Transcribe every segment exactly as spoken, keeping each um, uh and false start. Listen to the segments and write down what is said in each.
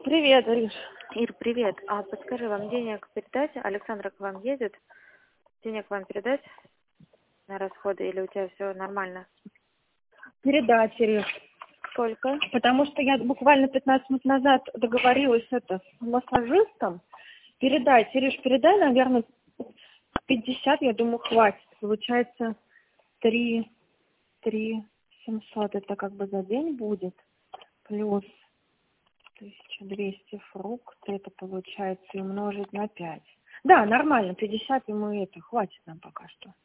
Привет, Ариш. Ир, привет. А подскажи, вам денег передать? Александра к вам едет? Денег вам передать на расходы или у тебя все нормально? Передать, Ириш. Сколько? Потому что я буквально пятнадцать минут назад договорилась это с массажистом. Передать, Ириш, передай, наверное, пятьдесят, я думаю, хватит. Получается три, три семьсот, это как бы за день будет. Плюс тысяча двести фрукты, это получается и умножить на пять. Да, нормально, пятьдесят ему это хватит нам пока что.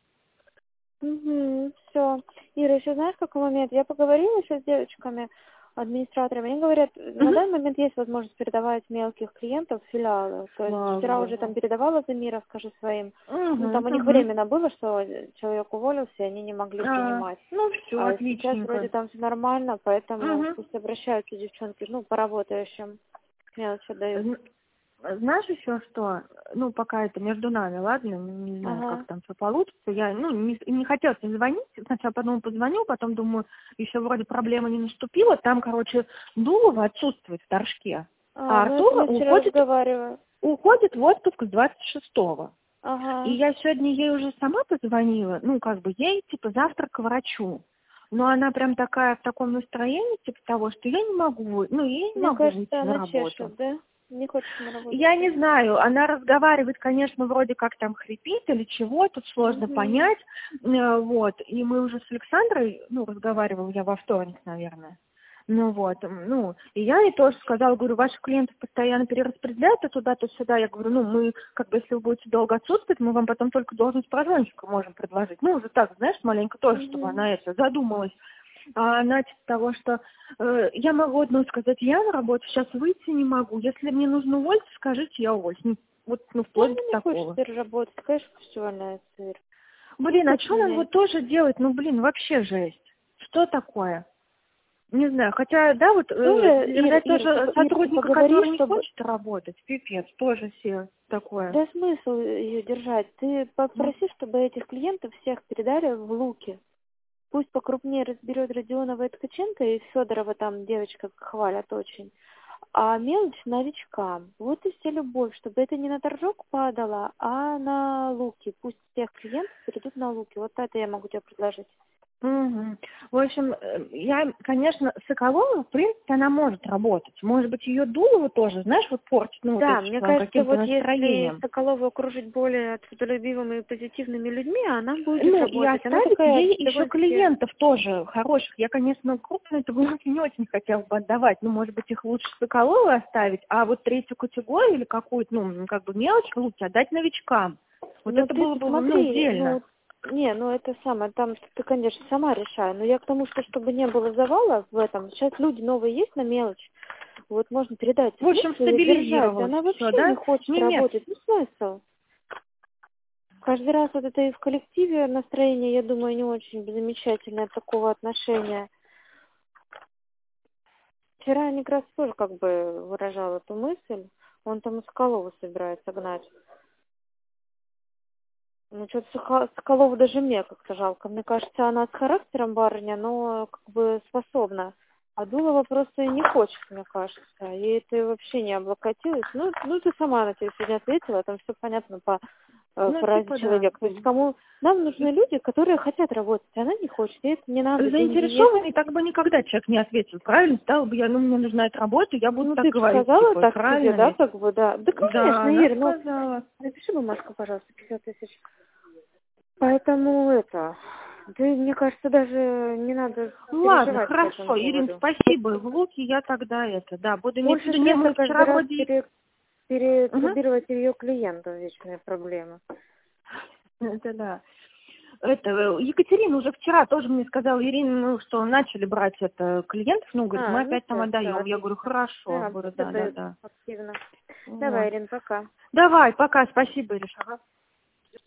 Угу, все. Ира, еще знаешь, какой момент? Я поговорила еще с девочками, администраторами. Они говорят, на Угу. данный момент есть возможность передавать мелких клиентов в филиалы. То есть Слава вчера Богу. уже там передавала Замира, скажи своим. Ну, там у Угу, них угу. временно было, что человек уволился, и они не могли А, принимать. ну все, А сейчас вроде отличненько. там все нормально, поэтому Угу. пусть обращаются девчонки, ну, по работающим. Мелочь отдают. Зн- Знаешь еще что? Ну, пока это между нами, ладно? Не не знаю, как Ага. там все получится. Я, ну, не, не хотела тебе звонить. Сначала подумала, позвоню, потом думаю, еще вроде проблема не наступила. Там, короче, Дулова отсутствует в Торжке. А, А ну это Артур мы вчера уходит, разговаривали. уходит в отпуск с двадцать шестого. И Ага. я сегодня ей уже сама позвонила, ну, как бы ей, типа, завтра к врачу. Но она прям такая в таком настроении, типа того, что я не могу, ну, я не Мне могу кажется, выйти на она работу. чешет, да? Не хочет на работу. Я не знаю, она разговаривает, конечно, вроде как там хрипит или чего, тут сложно Угу. понять, Э, вот, и мы уже с Александрой, ну, разговаривала я во вторник, наверное, ну вот, м, ну, и я ей тоже сказала, говорю, ваших клиентов постоянно перераспределяют то туда, то сюда, я говорю, ну, мы, как бы, если вы будете долго отсутствовать, мы вам потом только должность программщика можем предложить, ну, уже так, знаешь, маленько тоже, чтобы Угу. она это задумалась. А она типа того, что э, я могу одно сказать, я на работу сейчас выйти не могу. Если мне нужно уволиться, скажите, я уволюсь. Ну, вот, ну, Ну, вплоть она до не хочет такого. теперь работать. Конечно, пусть увольняется, Ир. Ну, Блин, а пусть что нам меняет. вот тоже делать? Ну, блин, вообще жесть. Что такое? Не знаю, хотя, да, вот э, Тоже, Ир, держать Ир, тоже ты, Ир, ты сотрудника, поговори, который не чтобы... хочет работать, пипец, тоже все такое. Да смысл ее держать? Ты Ну, попроси, чтобы этих клиентов всех передали в Луки. Пусть покрупнее разберет Родионова и Ткаченко, и Федорова там девочка хвалят очень. А мелочь новичкам. Вот и вся любовь, чтобы это не на торжок падало, а на луки. Пусть всех клиентов перейдут на луки. Вот это я могу тебе предложить. Мгм. В общем, э, я, конечно, Соколова, в принципе, она может работать. Может быть, ее Дулова тоже, знаешь, вот портит, ну, вот Да, этим мне своим кажется, каким-то вот если настроением. Соколову окружить более трудолюбивыми и позитивными людьми, она будет Ну, и работать. Она оставить такая ей еще довольно-таки... клиентов тоже хороших. Я, конечно, крупные это не очень хотела бы отдавать. Ну, может быть, их лучше Соколовой оставить, а вот третью категорию или какую-то, ну, как бы мелочь лучше отдать новичкам. Вот Ну, это ты было бы, ну, посмотри, дельно. ну, не, ну это самое, там ты, конечно, сама решай. Но я к тому, что чтобы не было завала в этом, сейчас люди новые есть на мелочь, вот можно передать. В общем, Смысл ее держать? стабилизировалось Она все, вообще не да? хочет Не, нет. работать. Ну, смысл? Каждый раз вот это и в коллективе настроение, я думаю, не очень замечательное такого отношения. Вчера Некрас тоже как бы выражал эту мысль. Он там и Соколову собирается гнать. Ну, что-то Соколову даже мне как-то жалко. Мне кажется, она с характером барыня, но как бы способна. А Дулова просто и не хочет, мне кажется. Ей это вообще не облокотилось. Ну, ну ты сама на тебя сегодня ответила, там все понятно по э, Ну, фразе типа, да. человека. То есть кому нам нужны люди, которые хотят работать, а она не хочет. Ей это не надо, деньги есть. Заинтересованный, так бы никогда человек не ответил. Правильно? Стал бы я, ну, мне нужна эта работа, я буду Ну, так ты бы говорить, сказала типа, так себе, правильно да, ведь? как бы, да. Да, Да, конечно, она Ир, ну, сказала. напиши бумажку, пожалуйста, пятьдесят тысяч. Поэтому это, ты, мне кажется, даже не надо Ну, ладно, переживать по этому хорошо, Ирин, поводу. спасибо. В Луке я тогда это, да, буду иметь в Больше виду. Не, стресса мы каждый вчера раз вроде... пере, Мгм. перетрубировать ее клиентов вечная проблема. Это да. Это, э, Екатерина уже вчера тоже мне сказала, Ирина, ну, что начали брать это клиентов, ну, говорит, мы А, ну опять там все, все, отдаем. Я говорю, отлично. хорошо, Да, говорю, все да, да, дают да. активно. Вот. Давай, Ирин, пока. Давай, пока, спасибо, Ириша. Ага.